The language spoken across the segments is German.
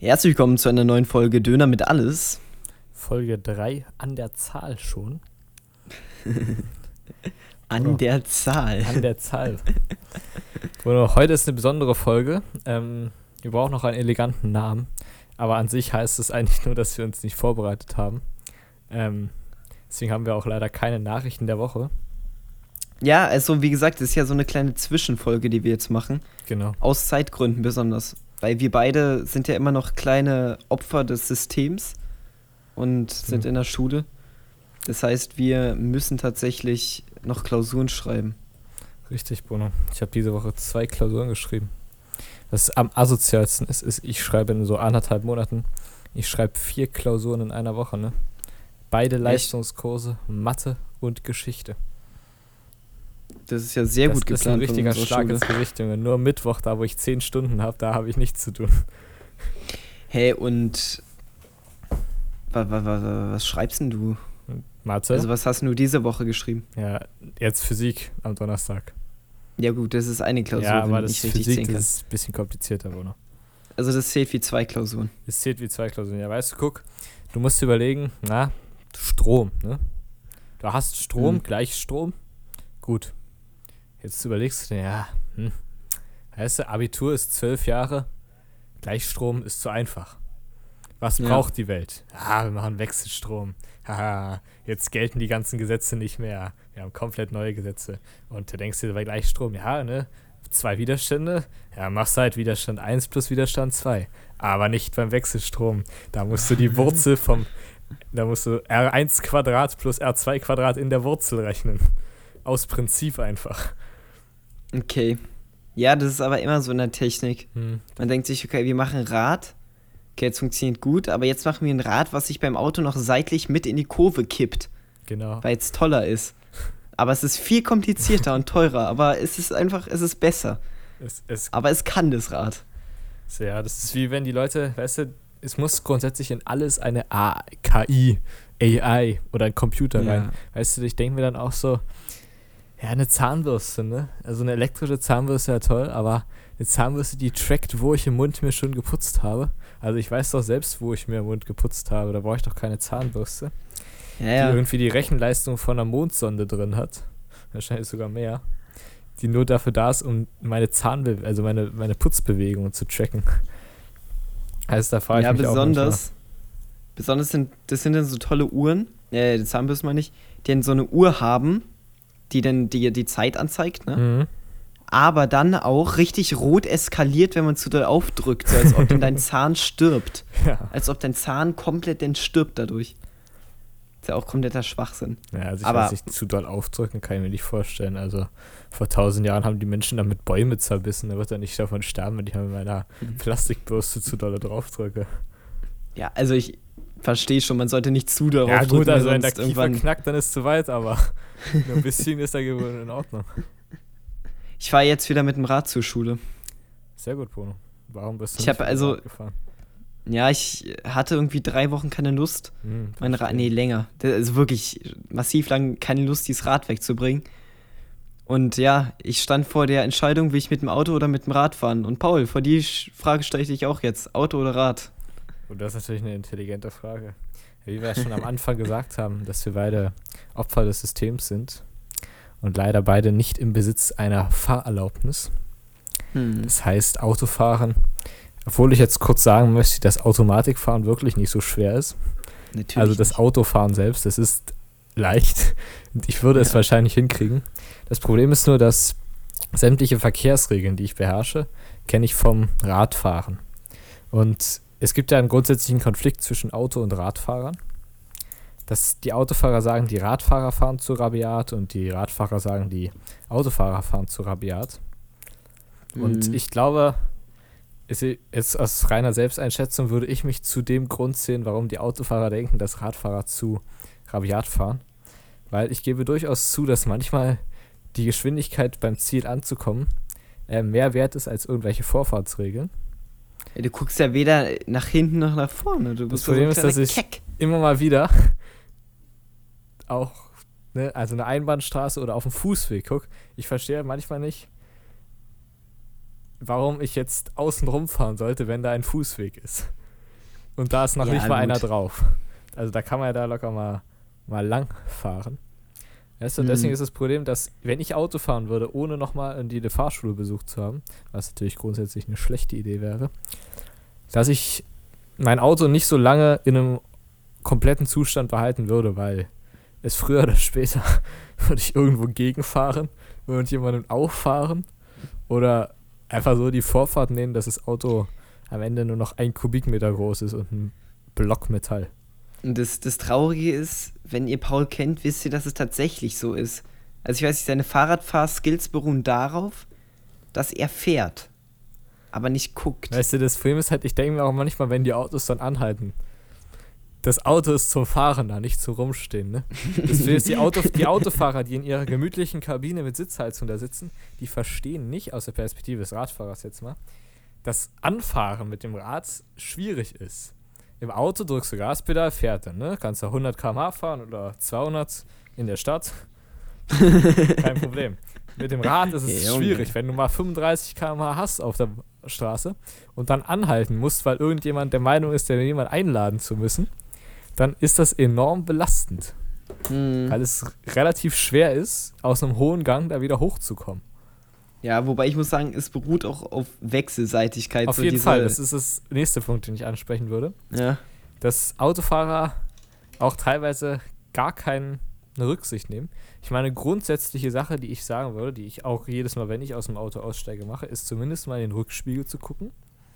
Herzlich willkommen zu einer neuen Folge Döner mit alles. Folge 3 an der Zahl schon. An der Zahl. An der Zahl. Bruno, heute ist eine besondere Folge. Wir brauchen noch einen eleganten Namen. Aber an sich heißt es eigentlich nur, dass wir uns nicht vorbereitet haben. Deswegen haben wir auch leider keine Nachrichten der Woche. Ja, also wie gesagt, es ist ja so eine kleine Zwischenfolge, die wir jetzt machen. Genau. Aus Zeitgründen besonders. Weil wir beide sind ja immer noch kleine Opfer des Systems und sind in der Schule. Das heißt, wir müssen tatsächlich noch Klausuren schreiben. Richtig, Bruno. Ich habe diese Woche 2 Klausuren geschrieben. Was am asozialsten ist, ich schreibe in so 1,5 Monaten, ich schreibe 4 Klausuren in einer Woche, ne? Beide Leistungskurse, Mathe und Geschichte. Das ist ja sehr gut geplant. Das ist ein richtiger Schlag ins Gesicht, Junge. Nur Mittwoch, da wo ich 10 Stunden habe, da habe ich nichts zu tun. Hey, und was schreibst denn du? Mathe? Also was hast du diese Woche geschrieben? Ja, jetzt Physik am Donnerstag. Ja gut, das ist eine Klausur, ja, aber wenn das ich richtig Physik sehen kann. ist ein bisschen komplizierter, Bruno. Also das zählt wie 2 Klausuren. Es zählt wie 2 Klausuren. Ja, weißt du, guck, du musst dir überlegen, Strom, ne? Du hast Strom, Gleichstrom, gut. Jetzt überlegst du dir, weißt du, Abitur ist 12 Jahre, Gleichstrom ist zu einfach. Was braucht die Welt? Wir machen Wechselstrom. Haha, jetzt gelten die ganzen Gesetze nicht mehr. Wir haben komplett neue Gesetze. Und du denkst dir bei Gleichstrom, 2 Widerstände, machst halt Widerstand 1 plus Widerstand 2. Aber nicht beim Wechselstrom. Da musst du die Wurzel da musst du R1 plus R2 in der Wurzel rechnen. Aus Prinzip einfach. Okay. Ja, das ist aber immer so in der Technik. Man denkt sich, okay, wir machen Rad. Okay, jetzt funktioniert gut, aber jetzt machen wir ein Rad, was sich beim Auto noch seitlich mit in die Kurve kippt. Genau. Weil es toller ist. Aber es ist viel komplizierter und teurer, aber es ist besser. Aber es kann das Rad. Ja, das ist wie wenn die Leute, weißt du, es muss grundsätzlich in alles eine KI, AI oder ein Computer rein. Weißt du, ich denke mir dann auch so, eine Zahnbürste, ne? Also eine elektrische Zahnbürste ja toll, aber eine Zahnbürste, die trackt, wo ich im Mund mir schon geputzt habe. Also ich weiß doch selbst, wo ich mir im Mund geputzt habe. Da brauche ich doch keine Zahnbürste. Die irgendwie die Rechenleistung von einer Mondsonde drin hat. Wahrscheinlich sogar mehr. Die nur dafür da ist, um meine meine Putzbewegungen zu tracken. Also da frage ich mich auch manchmal. Besonders sind dann so tolle Uhren, die Zahnbürste meine ich, die dann so eine Uhr haben, die dann die Zeit anzeigt, ne? Mhm. Aber dann auch richtig rot eskaliert, wenn man zu doll aufdrückt, so als ob dann dein Zahn stirbt. Ja. Als ob dein Zahn komplett dann stirbt dadurch. Ist ja auch kompletter Schwachsinn. Ja, also ich weiß nicht, zu doll aufdrücken kann ich mir nicht vorstellen. Also vor 1000 Jahren haben die Menschen damit Bäume zerbissen. Da wird er nicht davon sterben, wenn ich mal mit meiner Plastikbürste zu doll draufdrücke. Ja, also ich verstehe schon, man sollte nicht zu doll draufdrücken. Ja gut, also wenn der Kiefer irgendwann knackt, dann ist es zu weit, aber nur ein bisschen ist er gewohnt in Ordnung. Ich fahre jetzt wieder mit dem Rad zur Schule. Sehr gut, Bruno. Warum bist du nicht mit dem Rad gefahren? Ja, ich hatte irgendwie 3 Wochen keine Lust. Länger. Also wirklich massiv lang keine Lust, dieses Rad wegzubringen. Und ja, ich stand vor der Entscheidung, will ich mit dem Auto oder mit dem Rad fahren. Und Paul, vor die Frage stelle ich dich auch jetzt. Auto oder Rad? Und das ist natürlich eine intelligente Frage. Wie wir ja schon am Anfang gesagt haben, dass wir beide Opfer des Systems sind. Und leider beide nicht im Besitz einer Fahrerlaubnis. Das heißt, Autofahren, obwohl ich jetzt kurz sagen möchte, dass Automatikfahren wirklich nicht so schwer ist. Natürlich also das Autofahren selbst, das ist leicht. Und ich würde es wahrscheinlich hinkriegen. Das Problem ist nur, dass sämtliche Verkehrsregeln, die ich beherrsche, kenne ich vom Radfahren. Und es gibt ja einen grundsätzlichen Konflikt zwischen Auto- und Radfahrern. Dass die Autofahrer sagen, die Radfahrer fahren zu rabiat und die Radfahrer sagen, die Autofahrer fahren zu rabiat. Und ich glaube, jetzt aus reiner Selbsteinschätzung würde ich mich zu dem Grund sehen, warum die Autofahrer denken, dass Radfahrer zu rabiat fahren. Weil ich gebe durchaus zu, dass manchmal die Geschwindigkeit beim Ziel anzukommen mehr wert ist als irgendwelche Vorfahrtsregeln. Ja, du guckst ja weder nach hinten noch nach vorne. Du bist das Problem so ist, dass ich immer mal wieder auch, also eine Einbahnstraße oder auf dem Fußweg guck. Ich verstehe manchmal nicht, warum ich jetzt außen rumfahren sollte, wenn da ein Fußweg ist. und da ist noch Ja, nicht mal einer gut. drauf. Also da kann man ja da locker mal lang fahren. Weißt du, deswegen ist das Problem, dass wenn ich Auto fahren würde, ohne nochmal eine Fahrschule besucht zu haben, was natürlich grundsätzlich eine schlechte Idee wäre, dass ich mein Auto nicht so lange in einem kompletten Zustand behalten würde, weil es früher oder später würde ich irgendwo gegenfahren, irgendjemandem auffahren oder einfach so die Vorfahrt nehmen, dass das Auto am Ende nur noch 1 Kubikmeter groß ist und ein Block Metall. Und das Traurige ist, wenn ihr Paul kennt, wisst ihr, dass es tatsächlich so ist. Also ich weiß nicht, seine Fahrradfahr-Skills beruhen darauf, dass er fährt, aber nicht guckt. Weißt du, das Problem ist halt, ich denke mir auch manchmal, wenn die Autos dann anhalten, das Auto ist zum Fahren da, nicht zum Rumstehen, ne? Deswegen ist die Autofahrer, die in ihrer gemütlichen Kabine mit Sitzheizung da sitzen, die verstehen nicht, aus der Perspektive des Radfahrers jetzt mal, dass Anfahren mit dem Rad schwierig ist. Im Auto drückst du Gaspedal, fährt dann, ne? Kannst du 100 km/h fahren oder 200 in der Stadt. Kein Problem. Mit dem Rad ist es schwierig, wenn du mal 35 km/h hast auf der Straße und dann anhalten musst, weil irgendjemand der Meinung ist, jemand einladen zu müssen, dann ist das enorm belastend. Weil es relativ schwer ist, aus einem hohen Gang da wieder hochzukommen. Ja, wobei ich muss sagen, es beruht auch auf Wechselseitigkeit. Auf jeden Fall, das ist das nächste Punkt, den ich ansprechen würde. Ja. Dass Autofahrer auch teilweise gar keine Rücksicht nehmen. Ich meine, grundsätzliche Sache, die ich sagen würde, die ich auch jedes Mal, wenn ich aus dem Auto aussteige, mache, ist zumindest mal in den Rückspiegel zu gucken,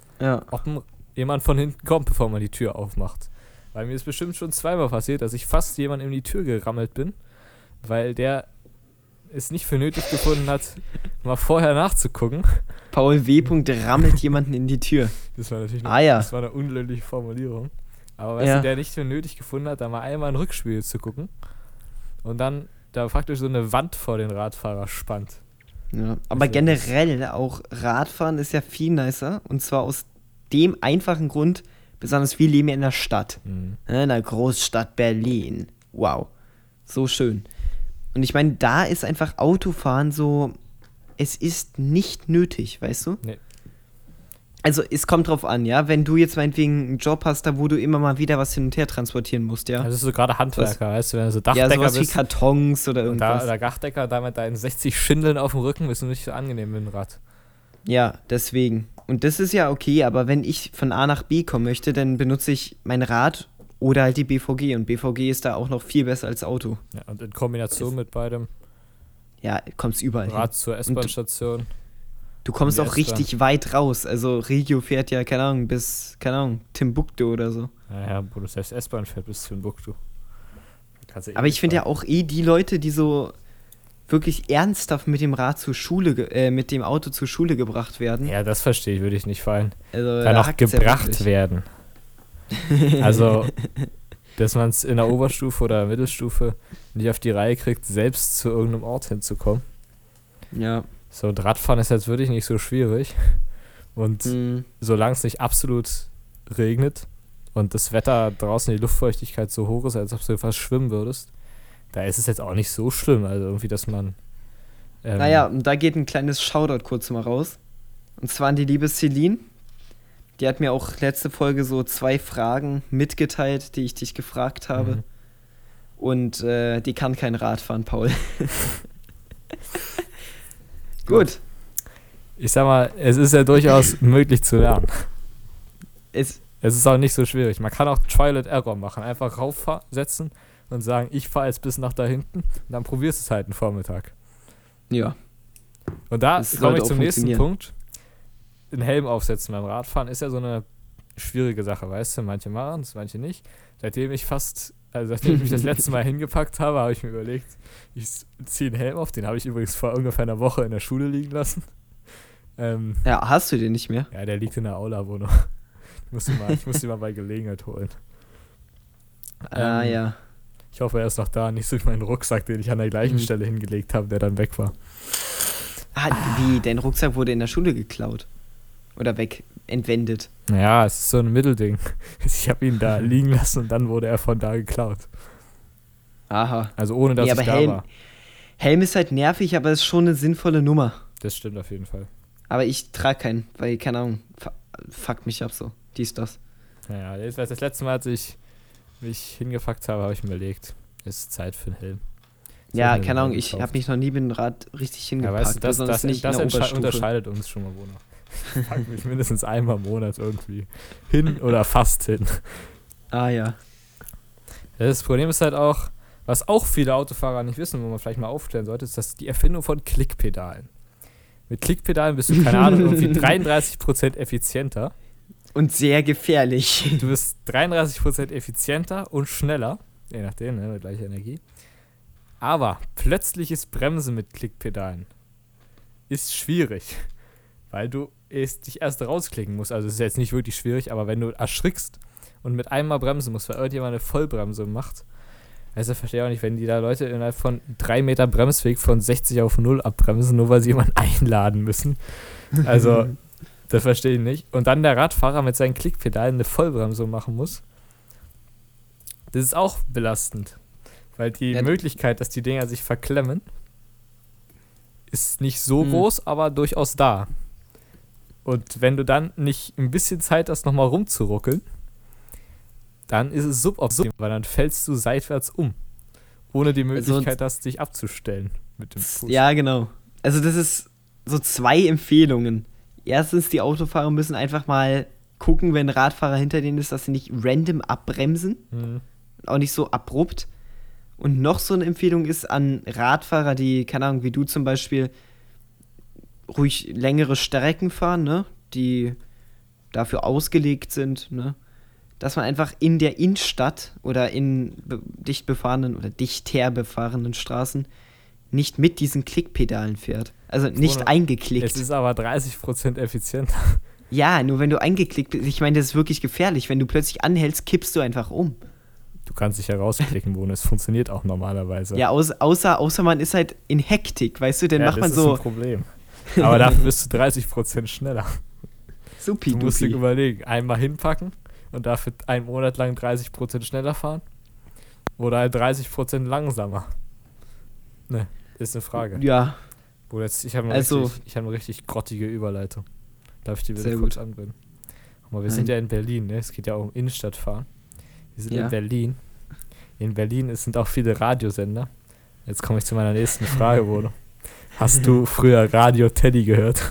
ob jemand von hinten kommt, bevor man die Tür aufmacht. Weil mir ist bestimmt schon zweimal passiert, dass ich fast jemand in die Tür gerammelt bin, weil der es nicht für nötig gefunden hat, mal vorher nachzugucken. Paul W. rammelt jemanden in die Tür. Das war natürlich das war eine unglückliche Formulierung. Aber weißt du, der nicht für nötig gefunden hat, da mal einmal in den Rückspiegel zu gucken und dann da praktisch so eine Wand vor den Radfahrer spannt. Ja, aber generell auch Radfahren ist ja viel nicer. Und zwar aus dem einfachen Grund, besonders wir leben ja in der Stadt. In der Großstadt Berlin. Wow. So schön. Und ich meine, da ist einfach Autofahren so, es ist nicht nötig, weißt du? Nee. Also es kommt drauf an, ja, wenn du jetzt meinetwegen einen Job hast, da wo du immer mal wieder was hin und her transportieren musst, ja. Das ist so gerade Handwerker, weißt du, wenn du so Dachdecker sowas bist. Wie Kartons oder irgendwas. Oder Dachdecker, da mit deinen 60 Schindeln auf dem Rücken, ist nicht so angenehm mit dem Rad. Ja, deswegen. Und das ist ja okay, aber wenn ich von A nach B kommen möchte, dann benutze ich mein Rad oder halt die BVG. Und BVG ist da auch noch viel besser als Auto. Ja, und in Kombination mit beidem. Ja, kommst überall Rad hin. zur S-Bahn-Station. Du kommst auch richtig weit raus. Also Regio fährt ja, keine Ahnung, bis, Timbuktu oder so. Naja, wo du selbst S-Bahn fährt bis Timbuktu. Aber ich finde ja auch die Leute, die so wirklich ernsthaft mit dem Rad zur Schule, mit dem Auto zur Schule gebracht werden. Ja, das verstehe ich, würde ich nicht fallen. Also, kann auch gebracht werden. Also, dass man es in der Oberstufe oder Mittelstufe nicht auf die Reihe kriegt, selbst zu irgendeinem Ort hinzukommen. Ja. So, und Radfahren ist jetzt wirklich nicht so schwierig. Und solange es nicht absolut regnet und das Wetter draußen, die Luftfeuchtigkeit so hoch ist, als ob du fast schwimmen würdest, da ist es jetzt auch nicht so schlimm. Also irgendwie, dass man... naja, und da geht ein kleines Shoutout kurz mal raus. Und zwar an die liebe Celine. Die hat mir auch letzte Folge so 2 Fragen mitgeteilt, die ich dich gefragt habe. Und die kann kein Rad fahren, Paul. Gut. Ich sag mal, es ist ja durchaus möglich zu lernen. Es ist auch nicht so schwierig. Man kann auch Trial and Error machen. Einfach raufsetzen und sagen, ich fahre jetzt bis nach da hinten. Und dann probierst du es halt einen Vormittag. Ja. Und da komme ich zum nächsten Punkt. Einen Helm aufsetzen beim Radfahren ist ja so eine schwierige Sache, weißt du? Manche machen es, manche nicht. Seitdem ich mich das letzte Mal hingepackt habe, habe ich mir überlegt, ich ziehe einen Helm auf. Den habe ich übrigens vor ungefähr einer Woche in der Schule liegen lassen. Ja, hast du den nicht mehr? Ja, der liegt in der Aula-Wohnung. Ich muss ihn mal bei Gelegenheit holen. Ja. Ich hoffe, er ist noch da, nicht so wie mein Rucksack, den ich an der gleichen Stelle hingelegt habe, der dann weg war. Wie? Dein Rucksack wurde in der Schule geklaut? Oder entwendet? Naja, es ist so ein Mittelding. Ich habe ihn da liegen lassen und dann wurde er von da geklaut. Aha. Also ohne, dass ich da war. Helm ist halt nervig, aber ist schon eine sinnvolle Nummer. Das stimmt auf jeden Fall. Aber ich trage keinen, weil, keine Ahnung, fuckt mich ab so. Dies, das. Naja, das letzte Mal, als ich mich hingefuckt habe, habe ich mir überlegt, es ist Zeit für einen Helm. Ja, keine Ahnung, ich habe mich noch nie mit dem Rad richtig hingepackt. Ja, weißt du, besonders nicht in das der Oberstufe. unterscheidet uns schon mal, Bruno. Ich packe mich mindestens einmal im Monat irgendwie hin oder fast hin. Ah ja. Das Problem ist halt auch, was auch viele Autofahrer nicht wissen, wo man vielleicht mal aufklären sollte, ist, dass die Erfindung von Klickpedalen. Mit Klickpedalen bist du, keine Ahnung, irgendwie 33% effizienter. Und sehr gefährlich. Du bist 33% effizienter und schneller, je nachdem, ne, mit gleicher Energie. Aber plötzliches Bremsen mit Klickpedalen ist schwierig, weil du dich erst rausklicken musst. Also es ist jetzt nicht wirklich schwierig, aber wenn du erschrickst und mit einmal bremsen musst, weil irgendjemand eine Vollbremse macht, also verstehe ich auch nicht, wenn die da Leute innerhalb von 3 Meter Bremsweg von 60 auf 0 abbremsen, nur weil sie jemanden einladen müssen. Also, das verstehe ich nicht. Und dann der Radfahrer mit seinen Klickpedalen eine Vollbremsung machen muss. Das ist auch belastend. Weil die Möglichkeit, dass die Dinger sich verklemmen, ist nicht so groß, aber durchaus da. Und wenn du dann nicht ein bisschen Zeit hast, nochmal rumzuruckeln, dann ist es suboptimal, weil dann fällst du seitwärts um. Ohne die Möglichkeit hast, dich abzustellen mit dem Fuß. Ja, genau. Also das ist so 2 Empfehlungen. Erstens, die Autofahrer müssen einfach mal gucken, wenn ein Radfahrer hinter denen ist, dass sie nicht random abbremsen. Auch nicht so abrupt. Und noch so eine Empfehlung ist an Radfahrer, die, keine Ahnung, wie du zum Beispiel, ruhig längere Strecken fahren, ne? Die dafür ausgelegt sind, ne? Dass man einfach in der Innenstadt oder in dichter befahrenen Straßen nicht mit diesen Klickpedalen fährt. Also nicht eingeklickt. Es ist aber 30% effizienter. Ja, nur wenn du eingeklickt bist, ich meine, das ist wirklich gefährlich. Wenn du plötzlich anhältst, kippst du einfach um. Du kannst dich ja rausklicken, Bruno. Es funktioniert auch normalerweise. Ja, außer man ist halt in Hektik, weißt du? Dann macht man so. Das ist ein Problem. Aber dafür bist du 30% schneller. Supi-dupi. Du musst dir überlegen, einmal hinpacken und dafür einen Monat lang 30% schneller fahren oder halt 30% langsamer. Ne, ist eine Frage. Ja. Bruder, ich habe eine richtig grottige Überleitung. Darf ich die bitte kurz anbringen? Guck mal, wir sind ja in Berlin, ne? Es geht ja auch um Innenstadtfahren. Wir sind in Berlin. In Berlin sind auch viele Radiosender. Jetzt komme ich zu meiner nächsten Frage, Bruno. Hast du früher Radio Teddy gehört?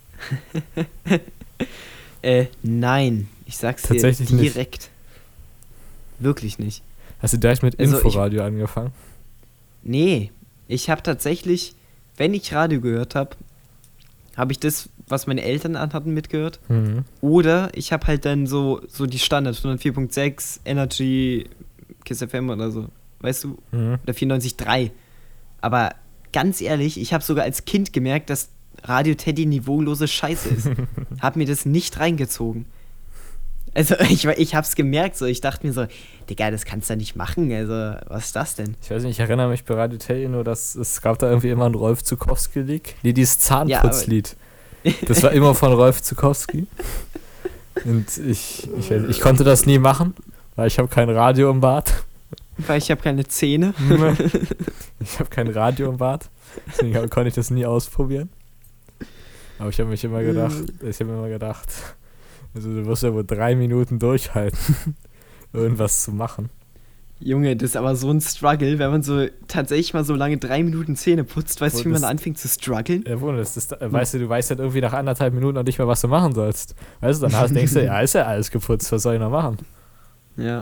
Nein. Ich sag's dir tatsächlich direkt. Nicht. Wirklich nicht. Hast du direkt mit Inforadio angefangen? Nee. Ich habe tatsächlich, wenn ich Radio gehört habe, habe ich das, was meine Eltern anhatten, mitgehört. Oder ich habe halt dann so die Standards, 104.6, Energy, Kiss FM oder so. Weißt du? Oder 94.3. Aber ganz ehrlich, ich habe sogar als Kind gemerkt, dass Radio Teddy niveaulose Scheiße ist. Hab mir das nicht reingezogen. Also ich hab's gemerkt, so ich dachte mir so, Digga, das kannst du nicht machen, also was ist das denn? Ich weiß nicht, ich erinnere mich bei Radio Teddy nur, dass es gab da irgendwie immer ein Rolf Zukowski-Lied. Nee, dieses Zahnputzlied. Das war immer von Rolf Zukowski. Und ich konnte das nie machen, weil ich habe kein Radio im Bad. Weil ich habe keine Zähne. Ich habe kein Radio im Bad, deswegen konnte ich das nie ausprobieren. Aber ich habe mir immer gedacht, also du wirst ja wohl 3 Minuten durchhalten, irgendwas zu machen. Junge, das ist aber so ein Struggle, wenn man so tatsächlich mal so lange 3 Minuten Zähne putzt. Weißt du, wie man da anfängt zu strugglen? Ja, weißt du weißt halt irgendwie nach 1,5 Minuten noch nicht mehr, was du machen sollst. Weißt du, dann denkst du, ja, ist ja alles geputzt, was soll ich noch machen? Ja.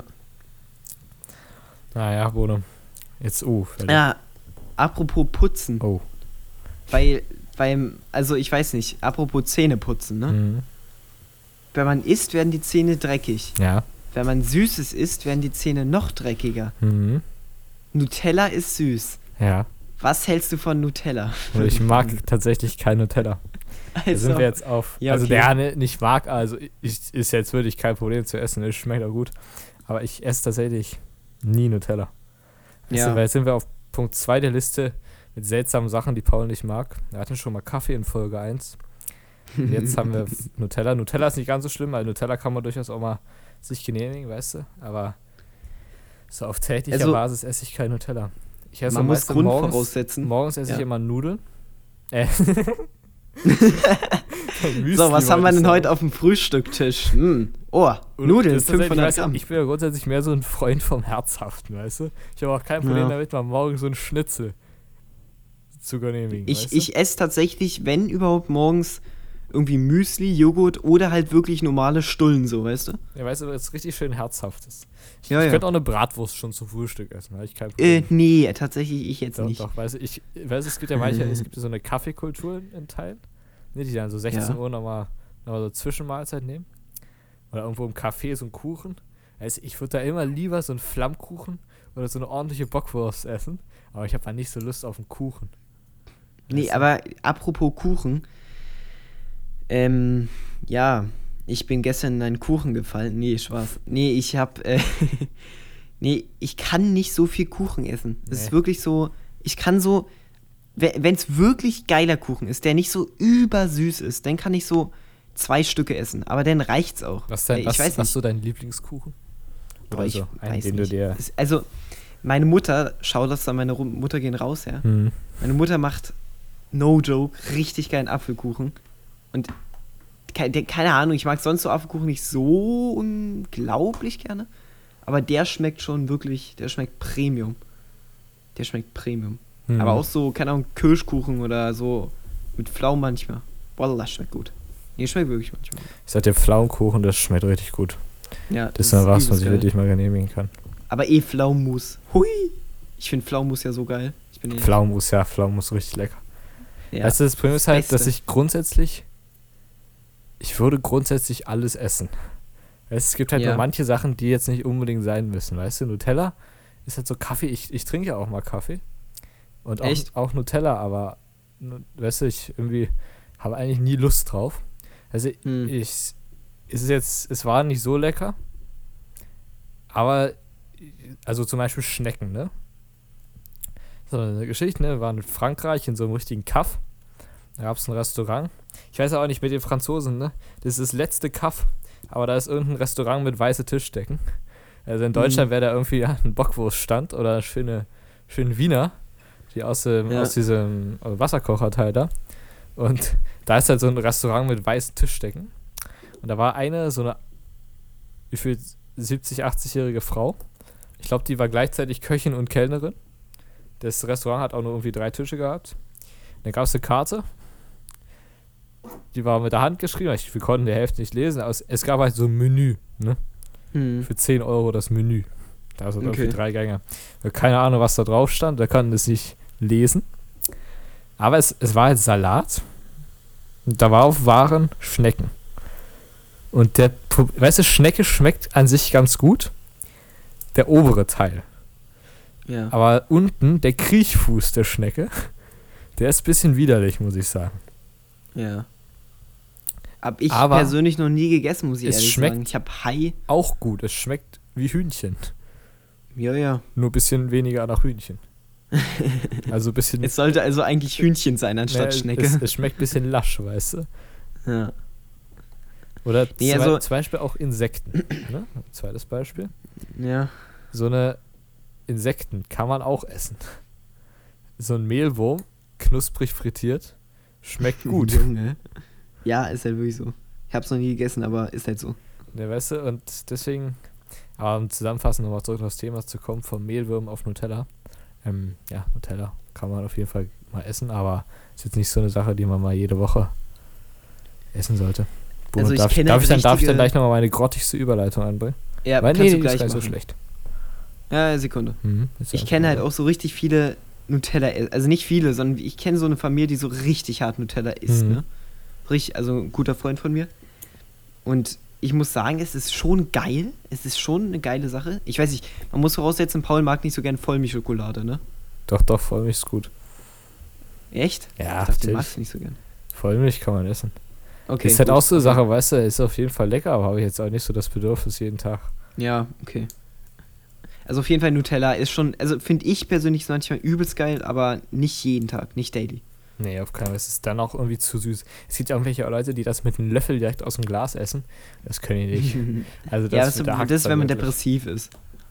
Naja, Bruno. Jetzt, ja, apropos putzen. Oh. Also ich weiß nicht, apropos Zähne putzen, ne? Wenn man isst, werden die Zähne dreckig. Ja. Wenn man Süßes isst, werden die Zähne noch dreckiger. Nutella ist süß. Ja. Was hältst du von Nutella? Ich mag tatsächlich kein Nutella. Also, da sind wir jetzt auf. Ja, also der nicht mag, also ist jetzt wirklich kein Problem zu essen, es schmeckt auch gut. Aber ich esse tatsächlich nie Nutella. Weißt du, weil jetzt sind wir auf Punkt 2 der Liste mit seltsamen Sachen, die Paul nicht mag. Wir hatten schon mal Kaffee in Folge 1. Und jetzt haben wir Nutella. Nutella ist nicht ganz so schlimm, weil Nutella kann man durchaus auch mal sich genehmigen, weißt du? Aber so auf täglicher Basis esse ich kein Nutella. Ich esse man muss Grund voraussetzen. Morgens esse ich immer Nudeln. So, was haben wir denn heute auf dem Frühstückstisch? Oh, Nudeln, das ist 500 Gramm. Ich bin ja grundsätzlich mehr so ein Freund vom Herzhaften, weißt du? Ich habe auch kein Problem damit, mal morgen so einen Schnitzel zu genehmigen. Ich esse tatsächlich, wenn überhaupt, morgens irgendwie Müsli, Joghurt oder halt wirklich normale Stullen, so, weißt du? Ja, weißt du, was richtig schön Herzhaftes. Ich Ja. könnte auch eine Bratwurst schon zum Frühstück essen, habe ich kein Problem. Nee, tatsächlich ich jetzt nicht. Doch, weißt du, es gibt ja es gibt ja so eine Kaffeekultur in Teilen, ne, die dann so 16 Uhr nochmal so Zwischenmahlzeit nehmen. Oder irgendwo im Café so einen Kuchen. Also ich würde da immer lieber so einen Flammkuchen oder so eine ordentliche Bockwurst essen, aber ich habe da nicht so Lust auf einen Kuchen. Nee, aber apropos Kuchen, ja, ich bin gestern in einen Kuchen gefallen. Nee, Spaß. Nee, ich kann nicht so viel Kuchen essen. Es ist wirklich so, ich kann so, wenn es wirklich geiler Kuchen ist, der nicht so übersüß ist, dann kann ich so 2 Stücke essen. Aber dann reicht's auch. Was ist so dein Lieblingskuchen? Boah, ich weiß den nicht. du dir... Also, meine Mutter, schau das an meine Mutter gehen raus, ja. Meine Mutter macht, no joke, richtig geilen Apfelkuchen. Und keine Ahnung, ich mag sonst so Apfelkuchen nicht so unglaublich gerne. Aber der schmeckt schon wirklich, der schmeckt Premium. Aber auch so, keine Ahnung, Kirschkuchen oder so mit Pflaumen manchmal. Boah, das schmeckt gut. Nee, schmeckt wirklich manchmal. Ich sag dir, Pflaumenkuchen, das schmeckt richtig gut. Ja, das ist dann was ich wirklich mal genehmigen kann. Aber Pflaumenmus. Hui! Ich finde Pflaumenmus ja so geil. Pflaumenmus richtig lecker. Ja, weißt du, das Problem ist halt, Beste. dass ich würde grundsätzlich alles essen. Weißt, du, es gibt halt nur manche Sachen, die jetzt nicht unbedingt sein müssen. Weißt du, Nutella ist halt so Kaffee. Ich trinke ja auch mal Kaffee. Und auch Nutella, aber weißt du, ich irgendwie habe eigentlich nie Lust drauf. Also es war nicht so lecker, aber also zum Beispiel Schnecken, ne? So eine Geschichte, ne? Wir waren in Frankreich in so einem richtigen Kaff. Da gab es ein Restaurant. Ich weiß auch nicht mit den Franzosen, ne? Das ist das letzte Kaff, aber da ist irgendein Restaurant mit weiße Tischdecken. Also in Deutschland wäre da irgendwie ein Bockwurststand oder eine schöne Wiener, die aus diesem Wasserkocherteil da. Und da ist halt so ein Restaurant mit weißen Tischdecken. Und da war so eine, wie viel, 70-, 80-jährige Frau. Ich glaube, die war gleichzeitig Köchin und Kellnerin. Das Restaurant hat auch nur irgendwie 3 Tische gehabt. Dann gab es eine Karte. Die war mit der Hand geschrieben. Wir konnten die Hälfte nicht lesen. Aber es gab halt so ein Menü, ne? Für 10 € das Menü. Da sind irgendwie 3 Gänge. Keine Ahnung, was da drauf stand. Wir konnten es nicht lesen. Aber es war halt Salat. Und darauf waren Schnecken. Und weißt du, Schnecke schmeckt an sich ganz gut. Der obere Teil. Ja. Aber unten, der Kriechfuß der Schnecke, der ist ein bisschen widerlich, muss ich sagen. Ja. Hab ich persönlich noch nie gegessen, muss ich ehrlich sagen. Ich hab Hai. Auch gut, es schmeckt wie Hühnchen. Ja. Nur ein bisschen weniger nach Hühnchen. Also ein bisschen. Es sollte also eigentlich Hühnchen sein, anstatt Schnecke. Es schmeckt ein bisschen lasch, weißt du? Ja. Oder zum Beispiel auch Insekten. Ne? Zweites Beispiel. Ja. So eine Insekten kann man auch essen. So ein Mehlwurm, knusprig frittiert, schmeckt gut. Junge. Ja, ist halt wirklich so. Ich hab's noch nie gegessen, aber ist halt so. Ja, weißt du, und deswegen, aber um zusammenfassend nochmal zurück aufs Thema zu kommen, vom Mehlwurm auf Nutella. Nutella kann man auf jeden Fall mal essen, aber ist jetzt nicht so eine Sache, die man mal jede Woche essen sollte. Also darf ich dann gleich nochmal meine grottigste Überleitung anbringen? Ja, weil kannst du gleich ist gar nicht machen. so schlecht. Ja, Sekunde. Ich kenne halt auch so richtig viele Nutella, also nicht viele, sondern ich kenne so eine Familie, die so richtig hart Nutella isst, ne? Richtig, also ein guter Freund von mir. Und ich muss sagen, es ist schon geil. Es ist schon eine geile Sache. Ich weiß nicht, man muss voraussetzen, Paul mag nicht so gern Vollmilchschokolade, ne? Doch, Vollmilch ist gut. Echt? Ja, ich dachte, du magst nicht so gern. Vollmilch kann man essen. Okay, ist halt auch so eine Sache, weißt du, ist auf jeden Fall lecker, aber habe ich jetzt auch nicht so das Bedürfnis jeden Tag. Ja, okay. Also auf jeden Fall Nutella ist schon, also finde ich persönlich manchmal übelst geil, aber nicht jeden Tag, nicht daily. Nee, auf keinen Fall. Es ist dann auch irgendwie zu süß. Es gibt ja irgendwelche Leute, die das mit einem Löffel direkt aus dem Glas essen. Das können die nicht. Also das ist, wenn man depressiv ist.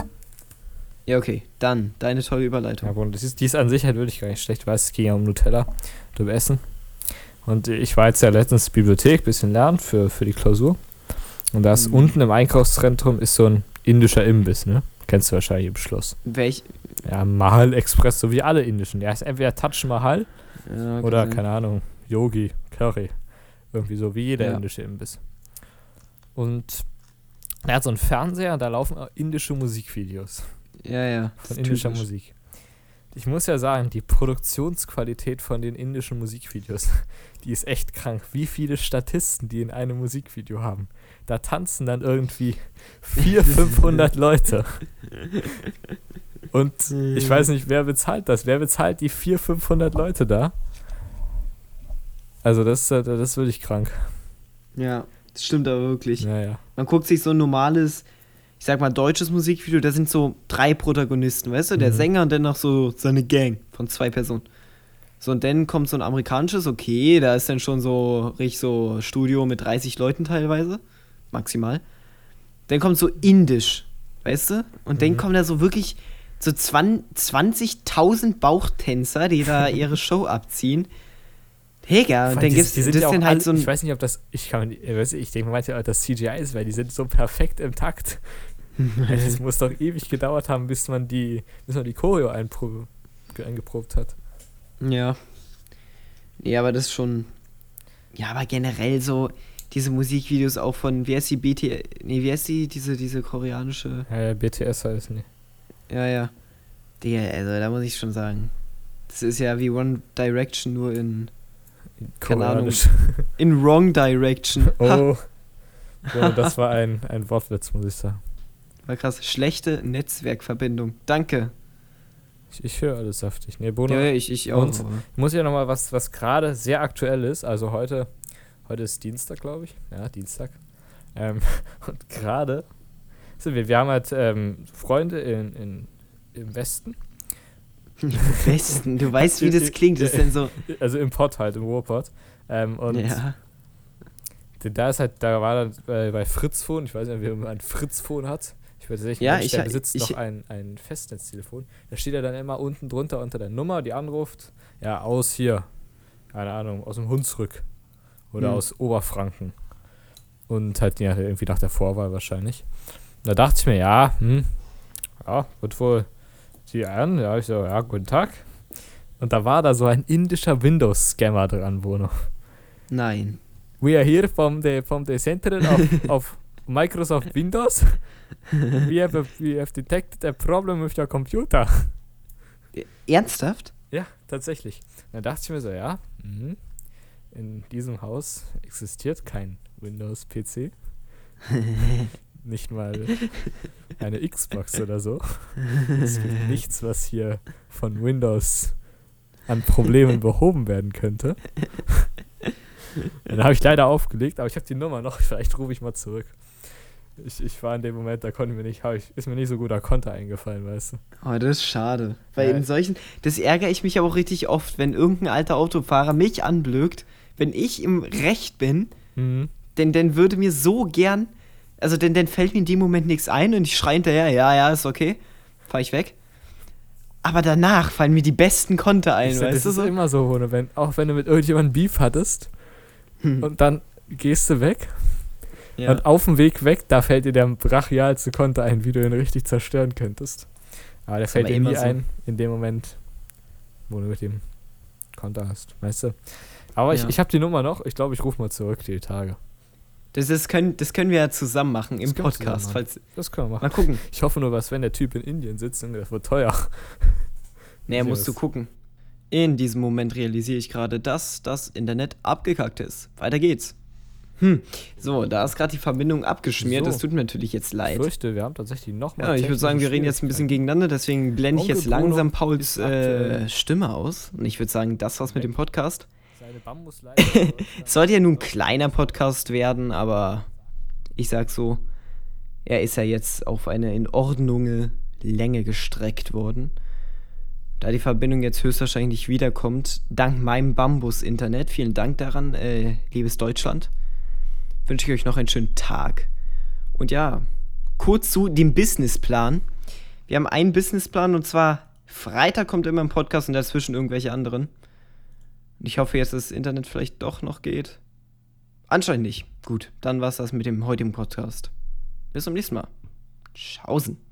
Ja, okay. Dann, deine tolle Überleitung. Ja, und die ist an sich halt wirklich gar nicht schlecht, weil es ging ja um Nutella und um Essen. Und ich war jetzt ja letztens in der Bibliothek, ein bisschen lernen für die Klausur. Und da ist unten im Einkaufszentrum ist so ein indischer Imbiss, ne? Kennst du wahrscheinlich im Schloss. Welch? Ja, Mahal Express, so wie alle indischen. Der ist entweder Taj Mahal oder, keine Ahnung, Yogi, Curry. Irgendwie so wie jeder indische Imbiss. Und er hat so einen Fernseher und da laufen auch indische Musikvideos. Ja. Von indischer Musik. Ich muss ja sagen, die Produktionsqualität von den indischen Musikvideos, die ist echt krank. Wie viele Statisten die in einem Musikvideo haben. Da tanzen dann irgendwie 400-500 Leute. Und ich weiß nicht, wer bezahlt das? Wer bezahlt die 400-500 Leute da? Also das ist wirklich krank. Ja, das stimmt aber wirklich. Ja. Man guckt sich so ein normales, ich sag mal, deutsches Musikvideo, da sind so 3 Protagonisten, weißt du? Der Sänger und dann noch so seine Gang von 2 Personen. So, und dann kommt so ein amerikanisches, okay, da ist dann schon so richtig so Studio mit 30 Leuten teilweise, maximal. Dann kommt so indisch, weißt du? Und dann kommen da so wirklich so 20.000 Bauchtänzer, die da ihre Show abziehen. Digga, und dann gibt's das ja dann halt so ein... Ich weiß nicht, ob das... Ich denke manchmal, dass CGI ist, weil die sind so perfekt im Takt. Es muss doch ewig gedauert haben, bis man die Choreo eingeprobt hat. Ja. Ja, aber das ist schon... Ja, aber generell so diese Musikvideos auch von... Wie heißt die diese koreanische... Ja, BTS heißt nicht. Ja. Digga, also da muss ich schon sagen... Das ist ja wie One Direction, nur in... Keine Ahnung. In Wrong Direction. Oh, das war ein Wortwitz, muss ich sagen. War krass. Schlechte Netzwerkverbindung. Danke. Ich höre alles saftig. Nee, Bono. Ja, ich auch. Und ich muss ja nochmal was gerade sehr aktuell ist. Also heute ist Dienstag, glaube ich. Ja, Dienstag. Und gerade sind wir haben halt Freunde im Westen. Im Westen, du weißt, wie das klingt. Das ist denn so. Also im Pott halt, im Ruhrpott. Und da war dann bei Fritzphone, ich weiß nicht, wie man ein Fritzphone hat. Ich weiß nicht, der besitzt noch ein Festnetztelefon. Da steht ja dann immer unten drunter unter der Nummer, die anruft. Ja, aus hier, keine Ahnung, aus dem Hunsrück oder aus Oberfranken. Und halt ja, irgendwie nach der Vorwahl wahrscheinlich. Und da dachte ich mir, ja, wird wohl sie an. Ja, ich so, ja, guten Tag. Und da war da so ein indischer Windows-Scammer dran, Bono. Nein. We are here from the center of Microsoft Windows. We have detected a problem with your computer. Ernsthaft? Ja, tatsächlich. Dann dachte ich mir so, ja, in diesem Haus existiert kein Windows-PC. Nicht mal eine Xbox oder so. Es gibt nichts, was hier von Windows an Problemen behoben werden könnte. Dann habe ich leider aufgelegt, aber ich habe die Nummer noch. Vielleicht rufe ich mal zurück. Ich war in dem Moment, da ist mir nicht so guter Konter eingefallen, weißt du. Oh, das ist schade. Weil in solchen, das ärgere ich mich aber auch richtig oft, wenn irgendein alter Autofahrer mich anblökt, wenn ich im Recht bin, denn würde mir so gern, also denn fällt mir in dem Moment nichts ein und ich schreie hinterher, ja, ist okay, fahr ich weg. Aber danach fallen mir die besten Konter ein, weißt du so? Das ist immer so, auch wenn du mit irgendjemandem Beef hattest und dann gehst du weg und auf dem Weg weg, da fällt dir der brachialste Konter ein, wie du ihn richtig zerstören könntest. Aber der fällt dir nie ein, in dem Moment, wo du mit dem Konter hast, weißt du? Aber ich habe die Nummer noch, ich glaube, ich rufe mal zurück die Tage. Das können wir ja zusammen machen im Podcast. Das können wir machen. Mal gucken. Ich hoffe nur, wenn der Typ in Indien sitzt, das wird teuer. Nee, musst du gucken. In diesem Moment realisiere ich gerade, dass das Internet abgekackt ist. Weiter geht's. So, da ist gerade die Verbindung abgeschmiert. Das tut mir natürlich jetzt leid. Ich fürchte, wir haben tatsächlich nochmal. Ja, ich würde sagen, wir reden jetzt ein bisschen gegeneinander. Deswegen blende ich jetzt langsam Pauls Stimme aus. Und ich würde sagen, das war's mit dem Podcast. Es sollte ja nun ein kleiner Podcast werden, aber ich sag so, er ist ja jetzt auf eine in Ordnung Länge gestreckt worden. Da die Verbindung jetzt höchstwahrscheinlich nicht wiederkommt, dank meinem Bambus-Internet, vielen Dank daran, liebes Deutschland, wünsche ich euch noch einen schönen Tag. Und ja, kurz zu dem Businessplan. Wir haben einen Businessplan und zwar Freitag kommt immer ein Podcast und dazwischen irgendwelche anderen. Und ich hoffe jetzt, dass das Internet vielleicht doch noch geht. Anscheinend nicht. Gut, dann war's das mit dem heutigen Podcast. Bis zum nächsten Mal. Tschaußen.